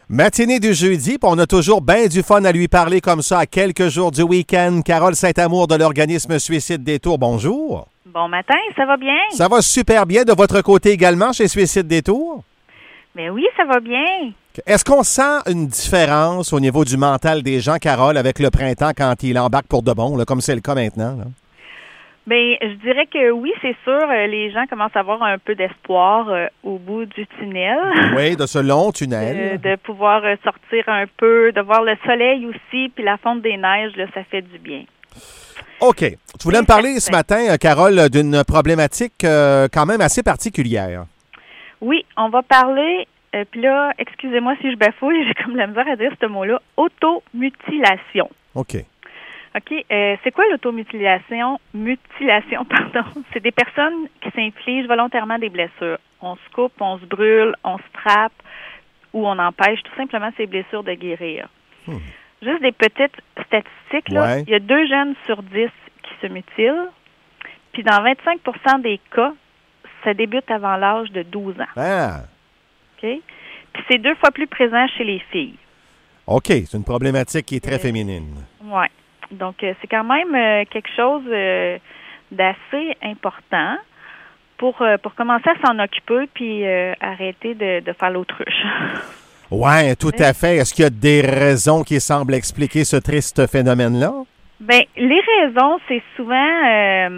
Matinée du jeudi, puis on a toujours bien du fun à lui parler comme ça à quelques jours du week-end. Carole Saint-Amour de l'organisme Suicide Détour, bonjour. Bon matin, ça va bien? Ça va super bien de votre côté également chez Suicide Détour? Mais oui, ça va bien. Est-ce qu'on sent une différence au niveau du mental des gens, Carole, avec le printemps quand il embarque pour de bon, là, comme c'est le cas maintenant? Là? Bien, je dirais que oui, c'est sûr, les gens commencent à avoir un peu d'espoir au bout du tunnel. Oui, de ce long tunnel. De pouvoir sortir un peu, de voir le soleil aussi, puis la fonte des neiges, là, ça fait du bien. OK. Tu voulais me parler ce matin, Carole, d'une problématique quand même assez particulière. Oui, on va parler, puis là, excusez-moi si je bafouille, j'ai comme la misère à dire ce mot-là, automutilation. OK. OK. C'est quoi l'automutilation? Mutilation, pardon. C'est des personnes qui s'infligent volontairement des blessures. On se coupe, on se brûle, on se frappe ou on empêche tout simplement ces blessures de guérir. Juste des petites statistiques, là. Ouais. Il y a 2 jeunes sur 10 qui se mutilent. Puis dans 25% des cas, ça débute avant l'âge de 12 ans. Ah. OK? Puis c'est 2 fois plus présent chez les filles. OK. C'est une problématique qui est très féminine. Oui. Donc, c'est quand même quelque chose d'assez important pour commencer à s'en occuper puis arrêter de faire l'autruche. Oui, tout à fait. Est-ce qu'il y a des raisons qui semblent expliquer ce triste phénomène-là? Bien, les raisons, c'est souvent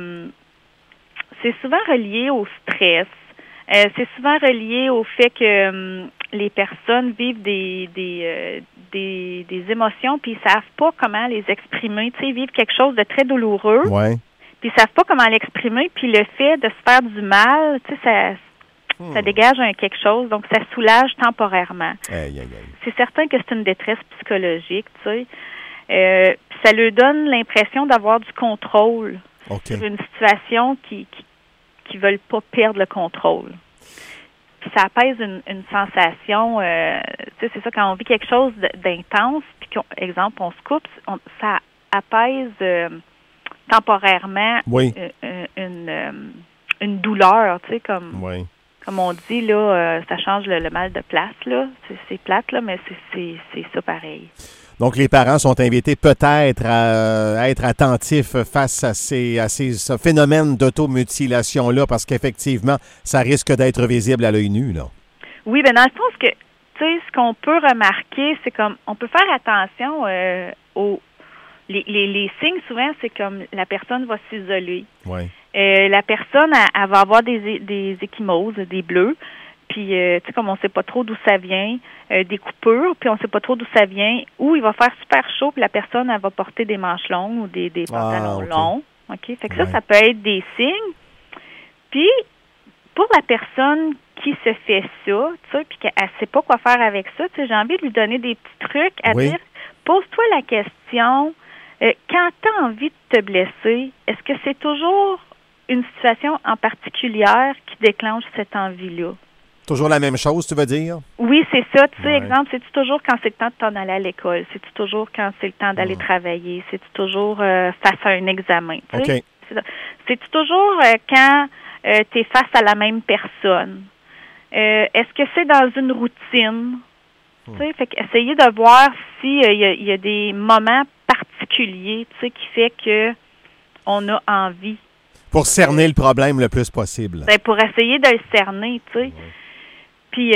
relié au stress. C'est souvent relié au fait que les personnes vivent des émotions puis ils savent pas comment les exprimer. Tu sais, ils vivent quelque chose de très douloureux. Oui. Puis ils savent pas comment l'exprimer. Puis le fait de se faire du mal, tu sais, ça dégage quelque chose. Donc, ça soulage temporairement. Aïe, aïe, aïe. C'est certain que c'est une détresse psychologique, tu sais. Puis ça leur donne l'impression d'avoir du contrôle sur une situation qui veulent pas perdre le contrôle. Puis ça apaise une sensation, tu sais, c'est ça, quand on vit quelque chose d'intense, puis exemple, on se coupe, ça apaise temporairement une douleur, tu sais, comme on dit, là, ça change le mal de place, là. C'est plate, là, mais c'est ça pareil. Donc, les parents sont invités peut-être à être attentifs face à ce phénomène d'automutilation-là, parce qu'effectivement, ça risque d'être visible à l'œil nu, là. Oui, bien, dans le sens que, tu sais, ce qu'on peut remarquer, c'est comme, on peut faire attention aux... Les signes, souvent, c'est comme la personne va s'isoler. Oui. La personne, elle va avoir des ecchymoses, des bleus. Puis, tu sais, comme on sait pas trop d'où ça vient, des coupures, puis on sait pas trop d'où ça vient, ou il va faire super chaud, puis la personne, elle va porter des manches longues ou des pantalons longs. OK? Fait que ça peut être des signes. Puis, pour la personne qui se fait ça, tu sais, puis qu'elle sait pas quoi faire avec ça, tu sais, j'ai envie de lui donner des petits trucs à dire, pose-toi la question, quand tu as envie de te blesser, est-ce que c'est toujours une situation en particulière qui déclenche cette envie-là? Toujours la même chose, tu veux dire? Oui, c'est ça. Tu sais, exemple, c'est-tu toujours quand c'est le temps de t'en aller à l'école? C'est-tu toujours quand c'est le temps d'aller travailler? C'est-tu toujours face à un examen? Tu sais? C'est-tu toujours quand tu es face à la même personne? Est-ce que c'est dans une routine? Tu sais, fait qu'essayer de voir s'il y a des moments particuliers, tu sais, qui fait que on a envie. Pour cerner le problème le plus possible. Ben, pour essayer de le cerner, tu sais. Puis,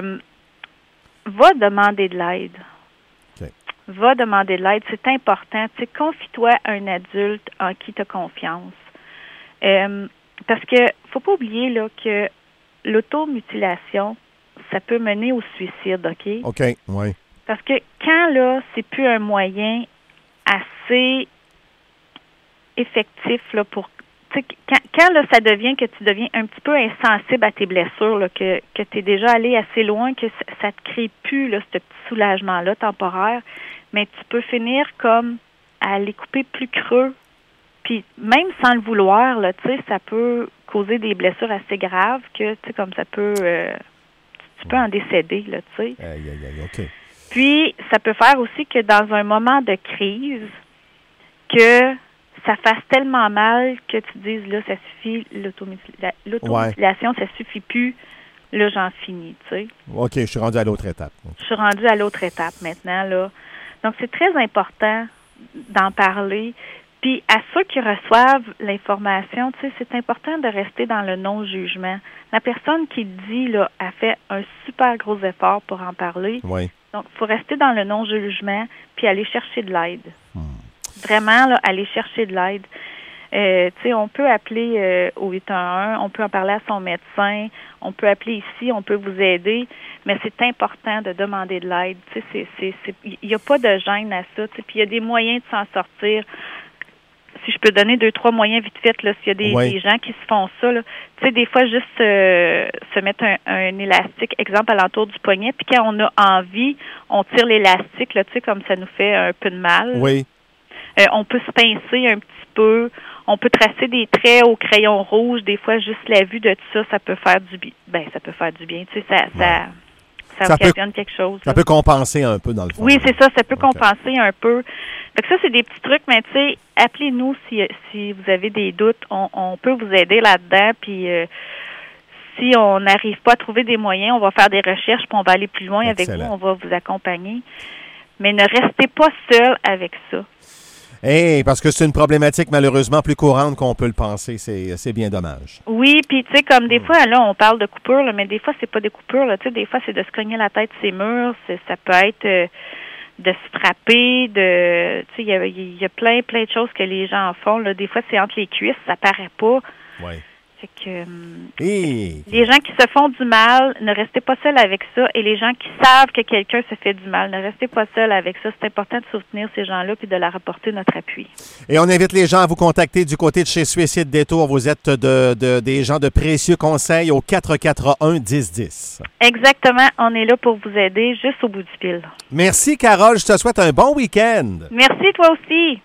va demander de l'aide. Okay. Va demander de l'aide. C'est important. Tu sais, confie-toi à un adulte en qui tu as confiance. Parce que faut pas oublier là, que l'automutilation, ça peut mener au suicide, OK? OK, oui. Parce que quand, là, c'est plus un moyen assez effectif là, pour... Quand là, ça devient que tu deviens un petit peu insensible à tes blessures, là, que tu es déjà allé assez loin, que ça te crée plus là, ce petit soulagement-là temporaire, mais tu peux finir comme à les couper plus creux. Puis même sans le vouloir, là, ça peut causer des blessures assez graves que comme ça peut tu peux en décéder, là, tu sais. Aïe, aïe, aïe, OK. Puis ça peut faire aussi que dans un moment de crise, que ça fasse tellement mal que tu dises, là, ça suffit, l'automutilation, ça suffit plus, là, j'en finis, tu sais. OK, je suis rendu à l'autre étape. Je suis rendue à l'autre étape maintenant, là. Donc, c'est très important d'en parler. Puis, à ceux qui reçoivent l'information, tu sais, c'est important de rester dans le non-jugement. La personne qui le dit, là, a fait un super gros effort pour en parler. Oui. Donc, il faut rester dans le non-jugement puis aller chercher de l'aide. Vraiment, là, aller chercher de l'aide. Tu sais, on peut appeler au 811, on peut en parler à son médecin, on peut appeler ici, on peut vous aider, mais c'est important de demander de l'aide. Tu sais, il n'y a pas de gêne à ça. Tu sais, puis il y a des moyens de s'en sortir. Si je peux donner 2-3 moyens vite fait, là, s'il y a des gens qui se font ça, là, tu sais, des fois juste se mettre un élastique, exemple, à l'entour du poignet, puis quand on a envie, on tire l'élastique, là, tu sais, comme ça nous fait un peu de mal. Oui. On peut se pincer un petit peu. On peut tracer des traits au crayon rouge. Des fois, juste la vue de tout ça, ça peut faire du bien. Ben, ça peut faire du bien. Tu sais, ça occasionne quelque chose. Ça peut compenser un peu, dans le fond. Oui, c'est ça. Ça peut compenser un peu. Fait que ça, c'est des petits trucs, mais tu sais, appelez-nous si vous avez des doutes. On peut vous aider là-dedans. Puis, si on n'arrive pas à trouver des moyens, on va faire des recherches, puis on va aller plus loin avec vous. On va vous accompagner. Mais ne restez pas seul avec ça. Hey, parce que c'est une problématique malheureusement plus courante qu'on peut le penser. C'est bien dommage. Oui, puis tu sais, comme des fois, là, on parle de coupures, là, mais des fois, c'est pas des coupures. Là, tu sais, des fois, c'est de se cogner la tête sur ces murs. Ça peut être de se frapper, de... Tu sais, il y a plein de choses que les gens font. Là. Des fois, c'est entre les cuisses, ça paraît pas. Oui. Fait que les gens qui se font du mal, ne restez pas seuls avec ça. Et les gens qui savent que quelqu'un se fait du mal, ne restez pas seuls avec ça. C'est important de soutenir ces gens-là puis de leur apporter notre appui. Et on invite les gens à vous contacter du côté de chez Suicide Détour. Vous êtes des gens de précieux conseils au 441-1010. Exactement. On est là pour vous aider juste au bout du fil. Merci, Carole. Je te souhaite un bon week-end. Merci, toi aussi.